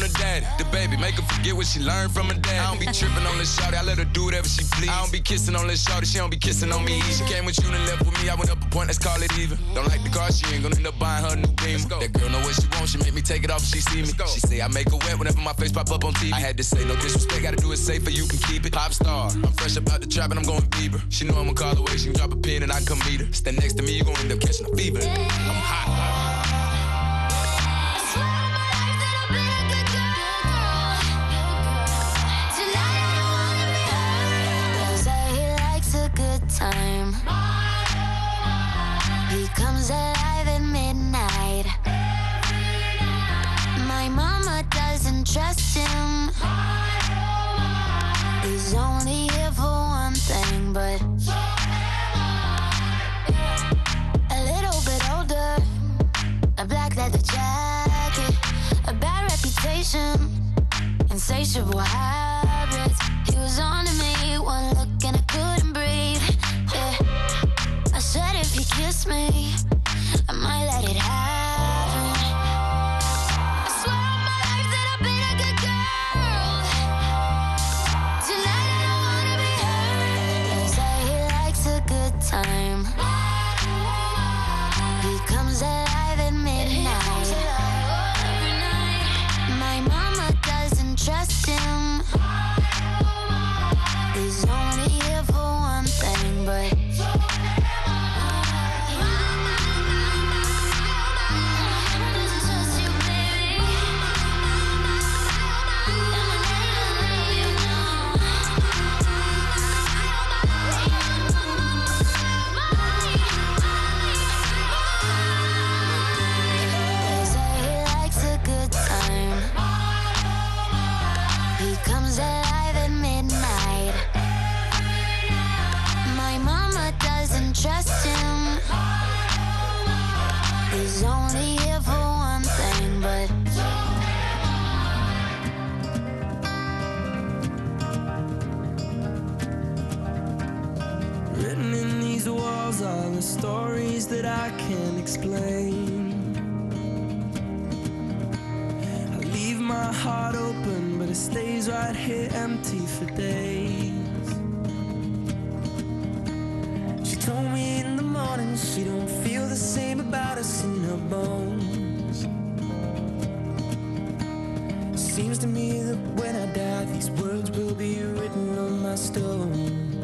her daddy. The baby make her forget what she learned from her dad. I don't be tripping on this shawty, I let her do whatever she please. I don't be kissing on this shawty, she don't be kissing on me. She came with you and left with me, I went up a point, let's call it even. Don't like the car, she ain't gonna end up buying her a new beam. That girl know what she wants, she make me take it off if she see me. She say I make her wet whenever my face pop up on TV. I had to say no disrespect, gotta do it safer, you can keep it. Pop star, I'm fresh up out the trap and I'm going Bieber. She know I'ma call away, she can drop a pin and I come meet her. Stand next to me, you gon' end up catching a fever. I'm hot. Time. He comes alive at midnight. My mama doesn't trust him. He's only here for one thing, but a little bit older, a black leather jacket, a bad reputation, insatiable habits. He was on to me, one look and I couldn't breathe. I said if he kissed me, I might let it happen. I swear on my life that I've been a good girl. Tonight I don't wanna be hurt. They say he likes a good time. He comes alive at midnight. My mama doesn't trust him. He's only here for one thing, but trust him. He's only here for one thing, but written in these walls are the stories that I can't explain. I leave my heart open, but it stays right here empty for days. Told me in the morning she don't feel the same about us in her bones. Seems to me that when I die, these words will be written on my stone.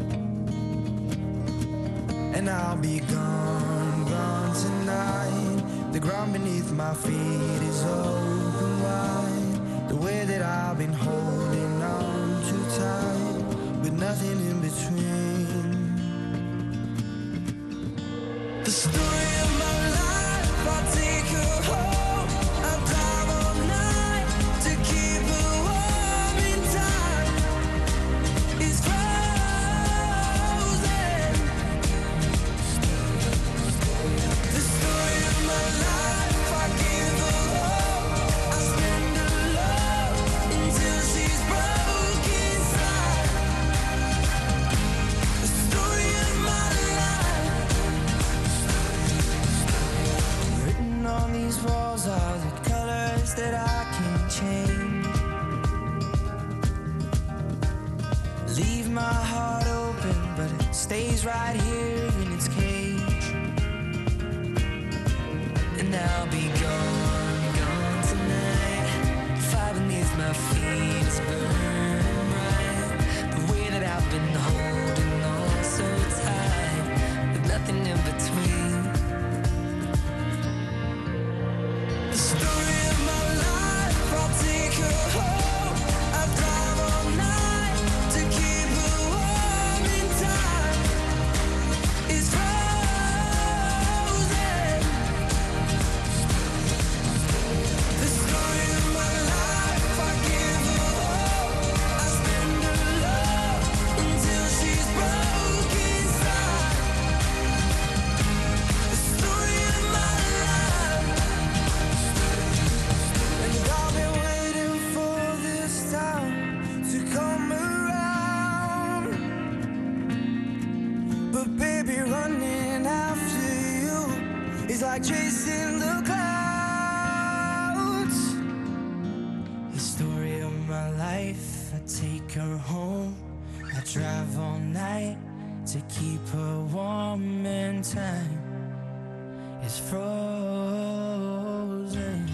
And I'll be gone, gone tonight. The ground beneath my feet is open wide. The way that I've been holding on too tight, with nothing in between. The story of my life, I'll take her home. I'll drive all night to keep her warm in time. It's frozen. The story of my life, I give her hope. I spend her love until she's broke inside. The story of my life. Written on these walls are the colors that I can't change. Leave my heart open, but it stays right here in its cage. And I'll be gone, gone tonight. Fire beneath my feet is burning bright. The way that I've been holding on so tight, with nothing in between. The story of my life, I'll take her home. I'll drive all night to keep her warm in time. It's frozen. The story of my life, I give her hope. I spend her love until she's broke inside. The story of my life. And I've been waiting for this time to come around. But baby, running after you is like chasing the clouds. I take her home, I drive all night to keep her warm and time is frozen.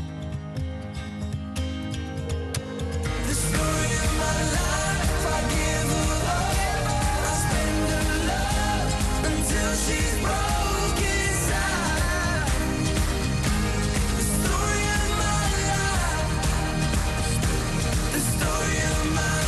The story of my life, I give her up, I spend her love until she's broken inside. The story of my life, the story of my life.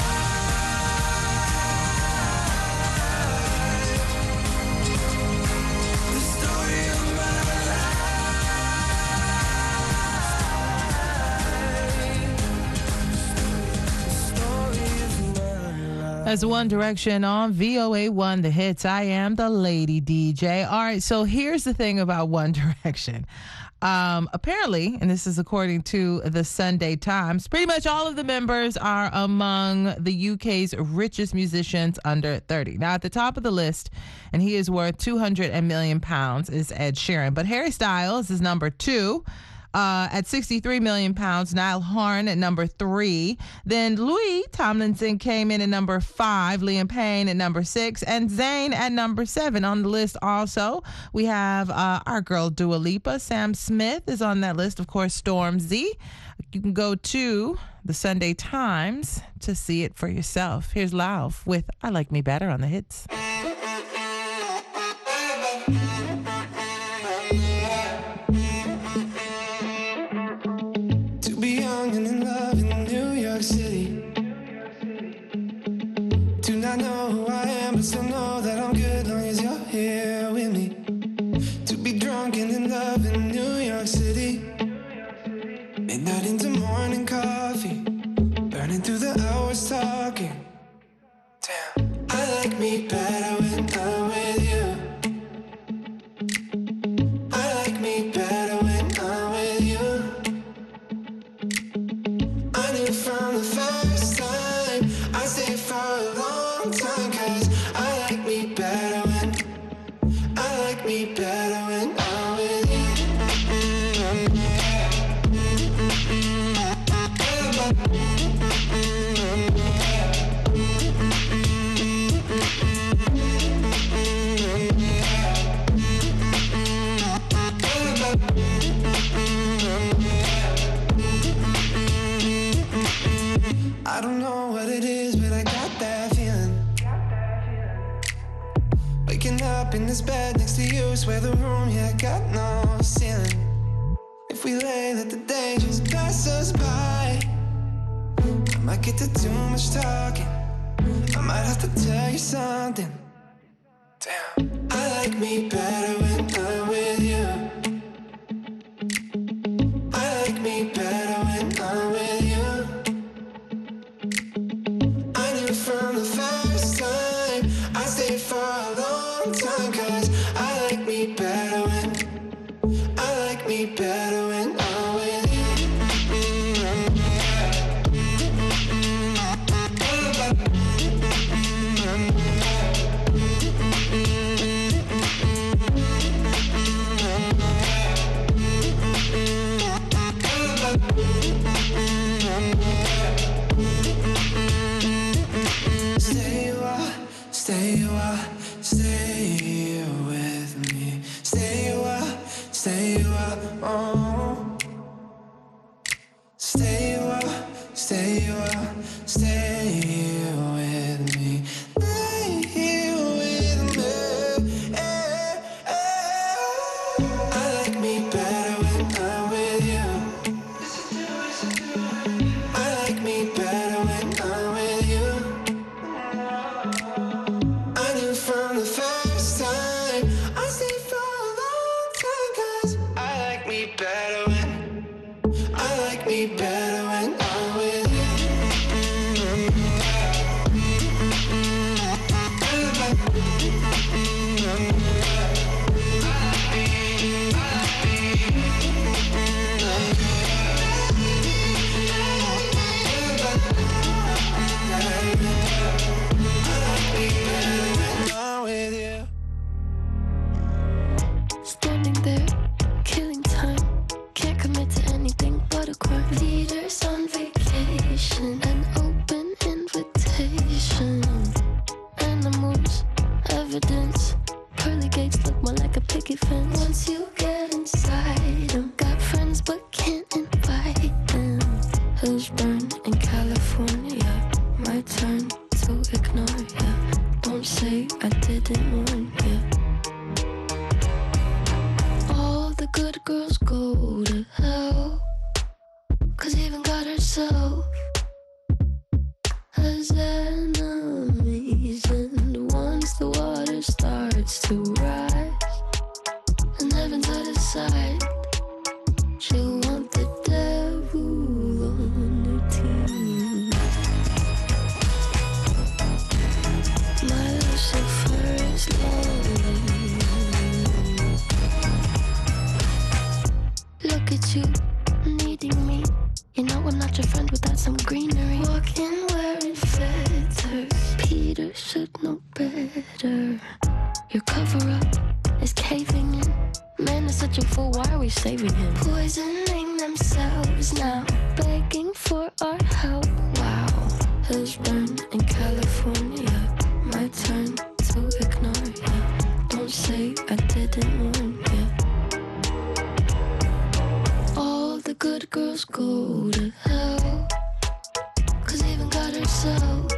That's One Direction on VOA1 The Hits. I am the lady DJ. All right, so here's the thing about One Direction. Apparently, and this is according to the Sunday Times, pretty much all of the members are among the UK's richest musicians under 30. Now, at the top of the list, and he is worth £200 million, is Ed Sheeran. But Harry Styles is number 2. At £63 million, Niall Horan at number 3. Then Louis Tomlinson came in at number 5, Liam Payne at number 6, and Zayn at number 7. On the list also, we have our girl Dua Lipa. Sam Smith is on that list. Of course, Stormzy. You can go to the Sunday Times to see it for yourself. Here's Lauv with I Like Me Better on the Hits. And in love in New York City. Do not know who I am, but still know that I'm good long as you're here with me. To be drunk and in love in New York City. Midnight into morning coffee, burning through the hours talking. Damn, I like me better when I'm with you. I like me better when I'm with you. From the first time, I stayed for a long time, 'cause I like me better when I'm with you. I don't know what it is, but I got that feeling. Waking up in this bed next to you, swear the room, yeah, got no ceiling. If we lay, let the day just pass us by. I might get to too much talking, I might have to tell you something. Damn, I like me better when I'm with you. I like me better when I'm with you. From the first time, I stayed for a long time, 'cause I like me better when I'm with you. to ignore you. Don't say I didn't warn you. All the good girls go to hell, 'cause even God herself has enemies. And once the water starts to rise and heaven's out of sight, she'll want the devil on her team. My Lucifer is lonely. Look at you, needing me. You know I'm not your friend without some greenery. Walking wearing feathers, Peter should know better. Your cover-up is caving in. Man is such a fool, why are we saving him? Poisoning themselves now, begging for our help. Wow, hills burn in California. My turn to ignore you. Don't say I didn't warn you. All the good girls go to hell, 'cause even God herself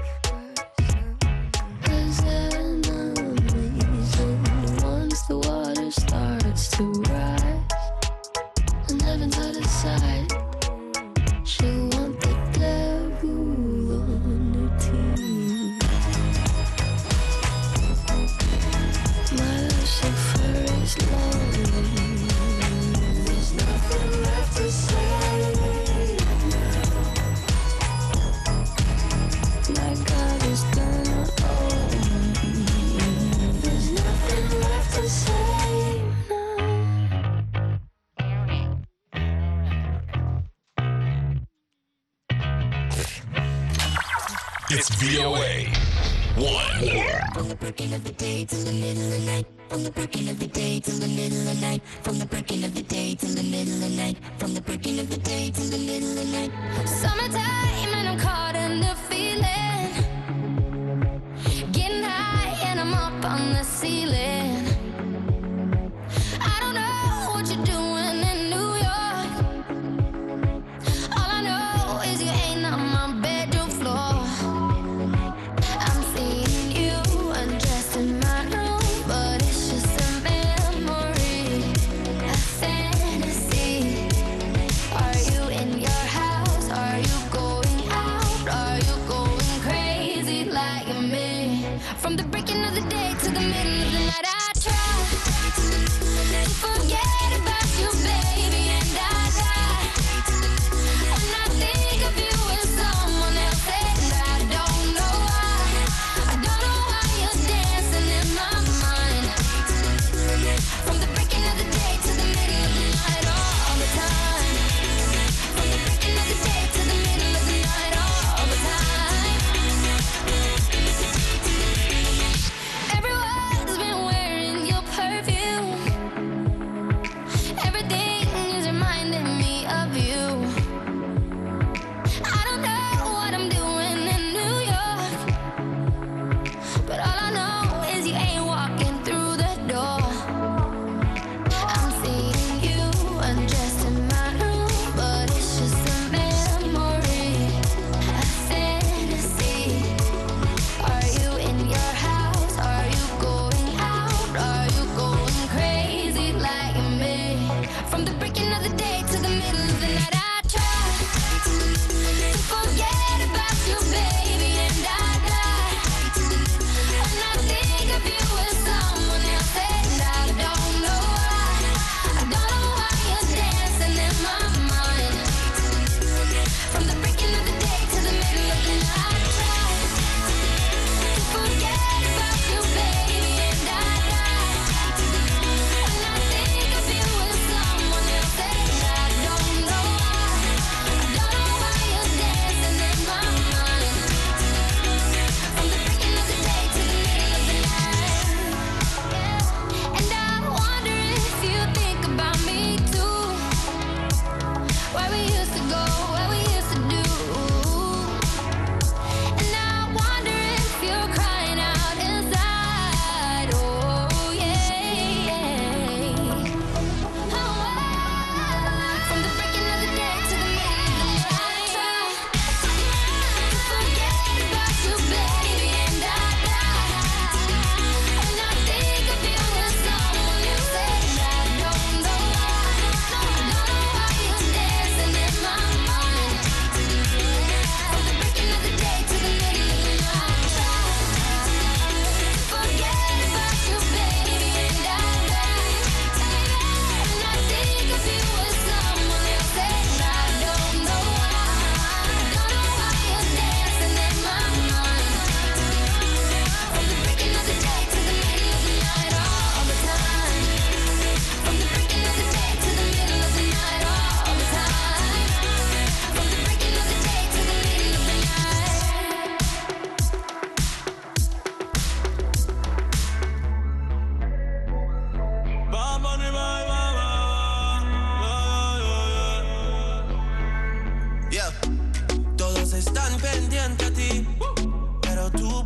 has enemies. And once the water starts to rise and heaven's out of sight, she'll want the devil on her team. My Lucifer is lonely. There's nothing left to say now. My God is gonna own me. There's nothing left to say now. It's VOA 1. From the breaking of the day till the middle of the night. From the breaking of the day till the middle of the night. From the breaking of the day till the middle of the night. From the breaking of the day till the middle of the night. Summertime and I'm caught in the feeling. Getting high and I'm up on the ceiling. I don't know what you're doing in New York. All I know is you ain't on my bedroom floor. I'm seeing you undressed in my room, but it's just a memory, a fantasy. Are you in your house? Are you going out? Are you going crazy like me? From the breaking of the day to the middle of the night, I try to forget about you, baby, and I die when I think of you and someone else, and I don't know why. I don't know why you're dancing in my mind. From the breaking of the day to the middle of the night, all the time. From the breaking of the day to the middle of the night, all the time. Everyone's been wearing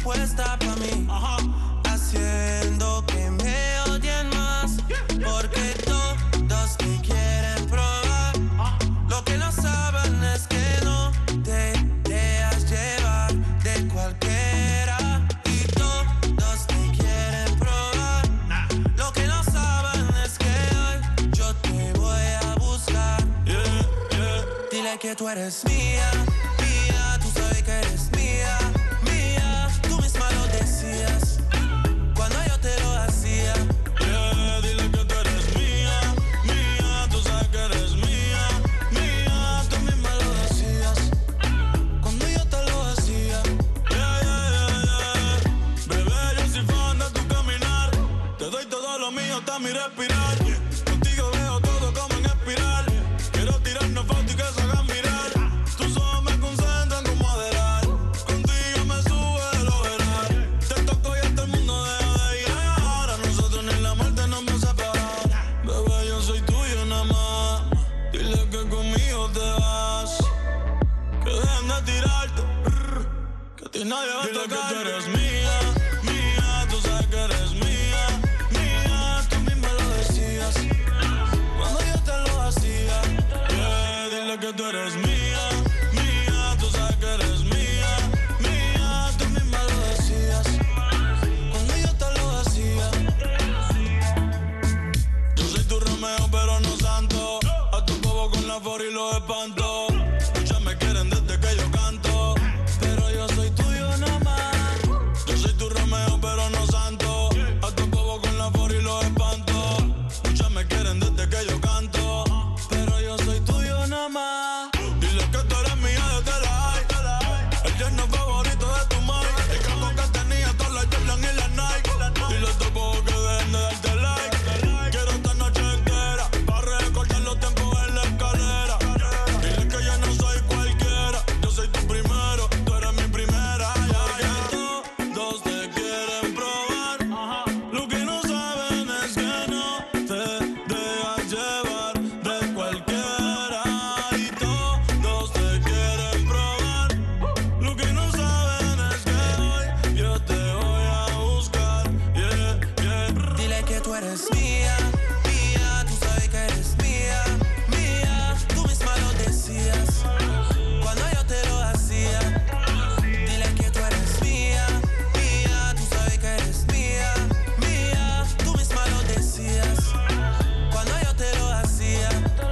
puesta pa' mí, haciendo que me odien más, porque todos me quieren probar. Lo que no saben es que no te dejas llevar de cualquiera, y todos me quieren probar. Lo que no saben es que hoy yo te voy a buscar. Dile que tú eres mía, mía, tú sabes que eres mía, mía, tú misma lo decías cuando yo te lo hacía. Dile que tú eres mía, mía, tú sabes que eres mía, mía, tú misma lo decías cuando yo te lo hacía. Bebé, yo soy fan de tu caminar, te doy todo lo mío hasta mi respirar. Contigo veo todo como en espiral, quiero tirarnos fotos y que se hagan mirar. Tus ojos me concentran como adelar, contigo me sube el overall. Te toco y hasta el mundo deja de llegar, a nosotros ni la muerte nos va a separar. Bebé, yo soy tuyo nada más, dile que conmigo te vas, que dejen de tirarte, que a ti nadie va a tocar. Dile que tú eres mía, mía, tú sabes que eres mía, mía, tú misma lo decías cuando yo te lo hacía. Dile que tú eres mía, mía, tú sabes que eres mía, mía, tú misma lo decías cuando yo te lo hacía. Yo soy tu Romeo pero no santo, a tu bobo con la for y los espanto. Muchas me quieren desde que yo canto, pero yo soy tuyo nada más. Yo soy tu Romeo pero no santo, a tu bobo con la for y los espanto. Muchas me quieren desde que yo canto, pero yo soy tuyo nada más. Dile que tú eres mía desde la high, el yerno favorito de tu mai, el campo que tenía todas las Jordan y las Nike. Dile a tu bobo que dejen de darte like, quiero esta noche entera pa' recordar los tiempos en la escalera. Dile que yo no soy cualquiera, yo soy tu primero, tú eres mi primera. Todos te quieren probar, lo que no saben es que no te dejas llevar de cualquiera, y todos te quieren probar. Lo que no saben es que hoy yo te voy a buscar. Dile que tú eres mía, mía, tú sabes que eres mía, mía, tú misma lo decías cuando yo te lo hacía. Dile que tú eres mía, mía, tú sabes que eres mía, mía, tú misma lo decías cuando yo te lo hacía.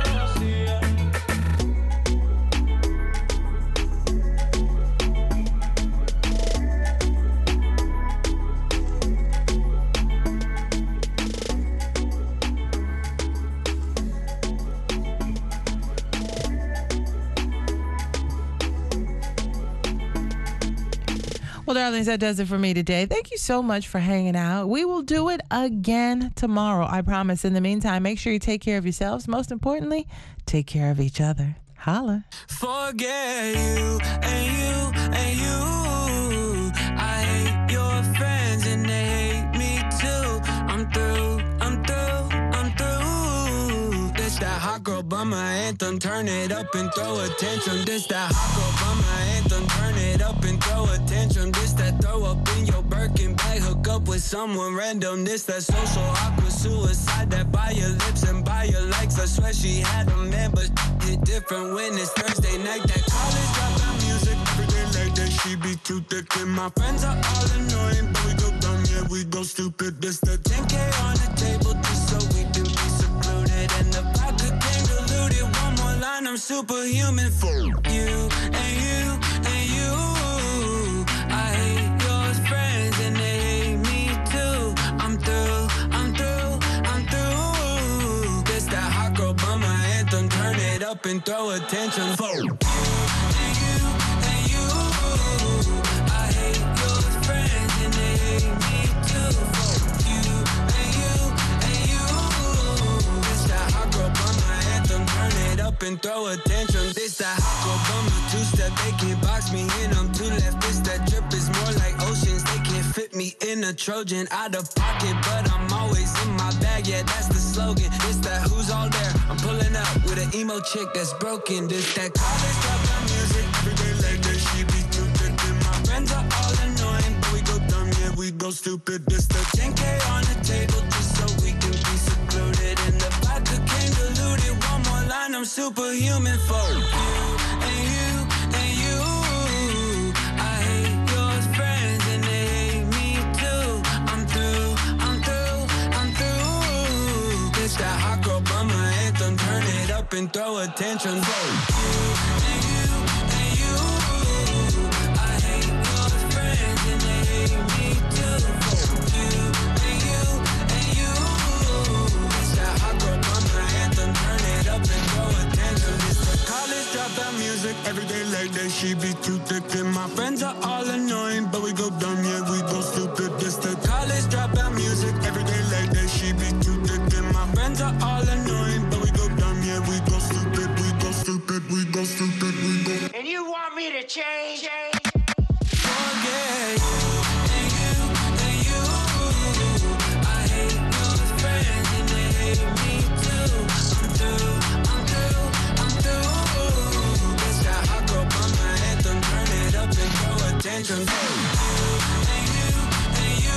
Well, darlings, that does it for me today. Thank you so much for hanging out. We will do it again tomorrow, I promise. In the meantime, make sure you take care of yourselves. Most importantly, take care of each other. Holla. Forget you and you and you. I hate your friends and they hate me too. I'm through, I'm through, I'm through. This that hot girl bummer anthem. Turn it up and throw a tantrum. This that hot girl bummer anthem. Turn it up and throw a tantrum. This that throw up in your Birkin bag. Hook up with someone random. This that social awkward suicide. That buy your lips and buy your likes. I swear she had a man, but hit different when it's Thursday night. That college dropout music every day like that. She be too thick and my friends are all annoying, but we go dumb, yeah, we go stupid. This the 10K on the table just so we can be secluded, and the vodka came diluted. One more line, I'm superhuman for you and you and you. I hate your friends and they hate me too. I'm through, I'm through, I'm through. This that hot girl bummer anthem. Turn it up and throw a tantrum for you and you and you. I hate your friends and they hate me too. For you and you and you. This that hot girl bummer anthem. Turn it up and throw a tantrum. This that hot girl bummer two-step. They can't box me in. I'm too left. This that drip is more like oceans. They can't fit me in a Trojan. Out of pocket, but I'm always in my bag. Yeah, that's the slogan. This that who's all there. I'm pulling up with an emo chick that's broken. This that college dropout music every day like that. She be too thick and my friends are all annoying, but we go go stupid. This the 10K on the table just so we can be secluded. And the vodka came diluted. One more line, I'm superhuman for you and you and you. I hate your friends and they hate me too. I'm through, I'm through, I'm through. It's that hot girl by my anthem. Turn it up and throw attention for you and you and you. I hate your friends and they hate me too. You and you and you. It's that hot girl by my anthem. Turn it up and throw attention. It's the college dropout music. Every day like that, she be too thick. And my friends are all annoying, but we go dumb, yeah, we go stupid. This the college dropout music. Every day like that, she be too thick. And my friends are all annoying, but we go dumb, yeah, we go stupid, we go stupid, we go stupid, we go. And you want me to change? Forget and you and you. I hate your friends and they hate me too. I'm through, I'm through, I'm through. It's that hot girl by my anthem. Turn it up and throw attention. And you and you.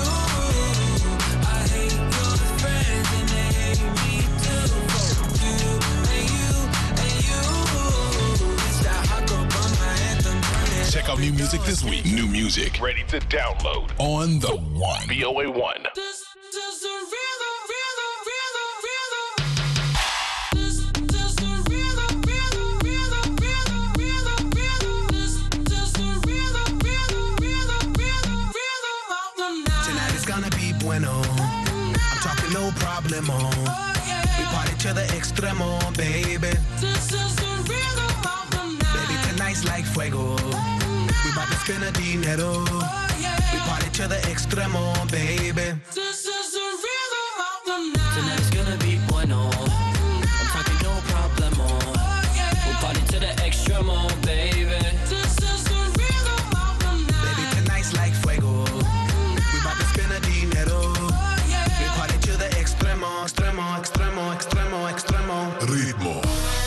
I hate your friends and they hate me too. You and you and you. It's that hot girl by my anthem. Turn it Check out new music this week. New music ready to download On the One. VOA 1. This is the rhythm, rhythm, rhythm, rhythm. This is the rhythm, rhythm, rhythm, rhythm, rhythm, rhythm. This is the rhythm, rhythm, rhythm, rhythm, rhythm of the night. Tonight is gonna be bueno. I'm talking no problemo. We party to the extremo, baby. This is the rhythm of the night. Baby, tonight's like fuego. We bout to spend a dinero. We party to the extremo, baby. This is the rhythm of the night. Tonight's gonna be bueno. I'm talking no problemo. We'll party to the extremo, baby. This is the rhythm of the night. Baby, tonight's like fuego. We bout to spend a dinero. We party to the extremo, extremo, extremo, extremo, extremo. Ritmo.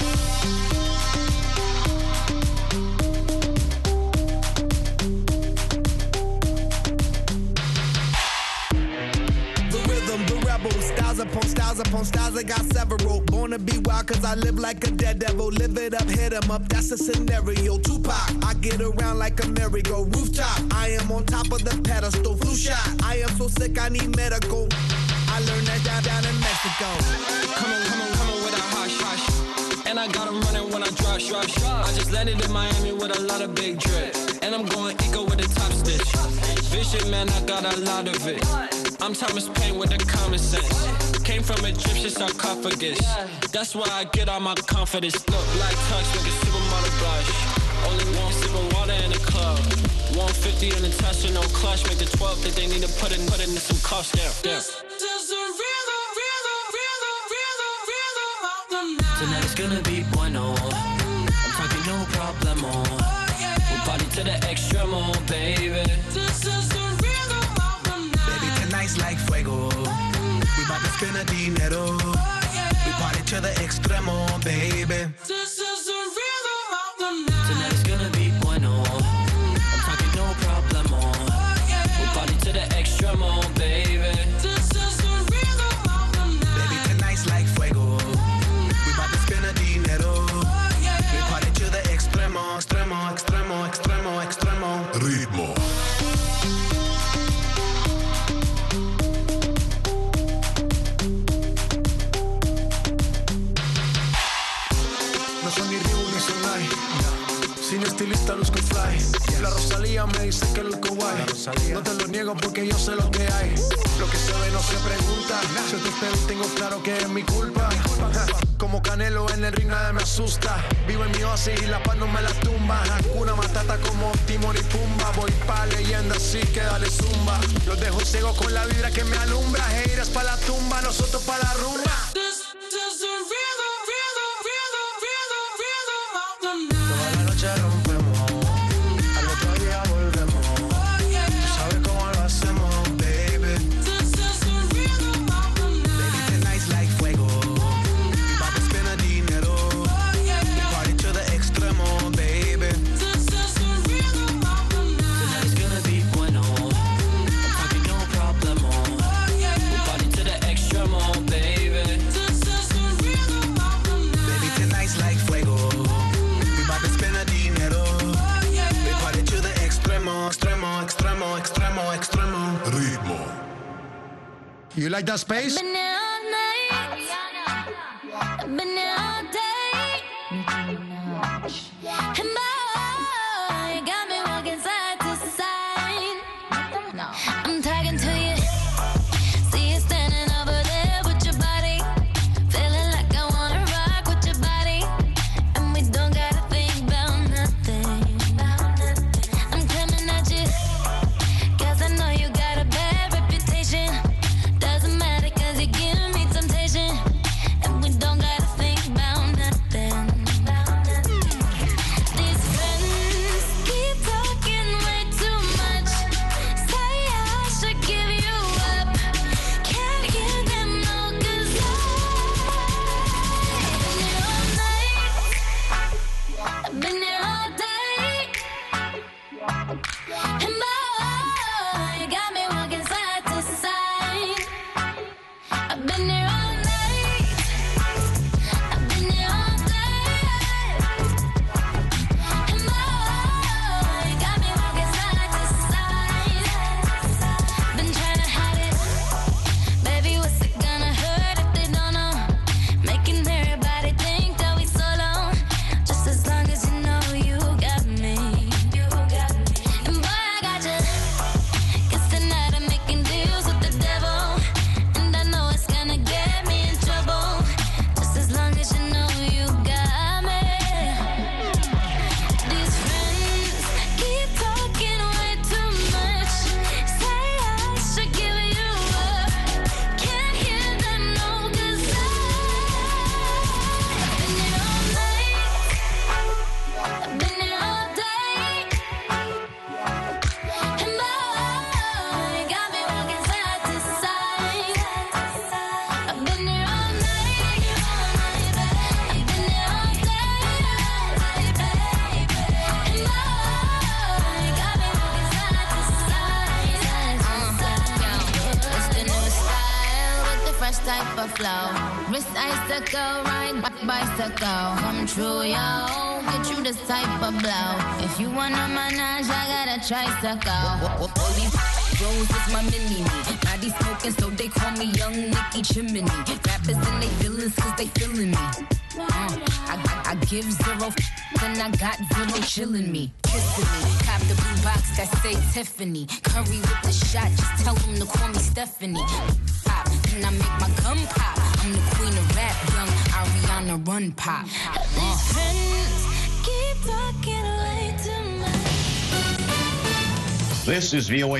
The rhythm, the rebel, styles upon styles upon styles, I got several. Born to be wild cause I live like a dead devil. Live it up, hit 'em up, that's the scenario. Tupac, I get around like a merry-go. Rooftop, I am on top of the pedestal. Flu shot, I am so sick I need medical. I learned that down in Mexico. Come on with a hush, hush. And I got 'em running when I rush. I just landed in Miami with a lot of big drip. And I'm going eco with a top stitch. Vision, man, I got a lot of it. I'm Thomas Paine with the common sense. Came from Egyptian sarcophagus. That's why I get all my confidence. Look, black tux, make a supermodel blush. Only one sip of water in the club. 150 in the Tesla, no clutch. Make the 12 that they need to put in some cost down. This is the rhythm, rhythm, rhythm, rhythm, rhythm of the night. Tonight's gonna be bueno. I'm talking no problemo. We'll party to the extremo, baby. This is the rhythm of the night. Baby, tonight's like fuego. We bout to spend a dinero. We party to the extremo, baby. This is the rhythm of the night. Tonight's gonna be bueno. I'm talking no problemo. We'll party to the extremo, baby. This is the rhythm of the night. Baby, tonight's like fuego. We bout to spend a dinero. We party to the extremo, extremo, extremo, extremo, extremo. Ritmo. No son ni Reebok ni Sonai. Sin estilista luzco fly. La Rosalía me dice que luzco guay. No te lo niego porque yo sé lo que hay. Lo que se ve no se pregunta. Si yo te espero y tengo claro que es mi culpa. Como Canelo en el ring nada me asusta. Vivo en mi oasis y la paz no me la tumba. Hakuna Matata como Timon y Pumba. Voy pa' leyenda así que dale zumba. Los dejo ciegos con la vibra que me alumbra. Heiras pa' la tumba, nosotros pa' la rumba. This is the rhythm, rhythm, rhythm, rhythm, rhythm of the night. Toda la noche rompemos, al otro día volvemos. Tú sabes cómo lo hacemos, baby. This is the rhythm of the night. Baby, tonight's like fuego. We bout to spend a dinero. We party to the extremo, baby. This is the rhythm of the night. Tonight's gonna be bueno. I'm talking no You like that space? Been there all night. Been there all day. And boy, you got me walking side to side. I'm talking to you. See you standing over there with your body. Feeling like I wanna rock with your body. And we don't gotta think about nothing. I'm coming at you. Cause I know you got a bad reputation. Doesn't matter cause you give me temptation. And we don't gotta think about nothing. These friends keep talking way too much. Say I should give you up. Can't give them no good I've been there all day. And boy, you got me walking side to side. I've been there all night. I've been there all day. And boy, you got me walking side to side. Been trying to hide it. Baby, what's it gonna hurt if they don't know? Making everybody think that we solo. Just as long as you know you got me. And boy, I got you. 'Cause tonight I'm making deals with the devil. And I know it's gonna get me in trouble. Just as long as you know you got me. These friends keep talking way too much. Say I should give you up. Can't hear them no good I've been there all night. I've been there all day. And boy, you got me walking side to side. I've been there all night. I've been there all day. And boy, you got me walking side to side. It's the new style with the fresh type of flow. Wrist icicle, ride bicycle. Come true, yo. Get you this type of blow. If you wanna manage, I got a tricycle. All these Rose is my mini-me. Body smoking, so they call me Young Nicky Chimney. Rappers and they feelings, cause they feeling me. I give zero then I got zero chilling me. Kissing me. Cop the blue box that say Tiffany. Curry with the shot, just tell them to call me Stephanie. Pop, then I make my gum pop. I'm the queen of rap, young Ariana Run Pop. These friends keep talking way too much. This is VOA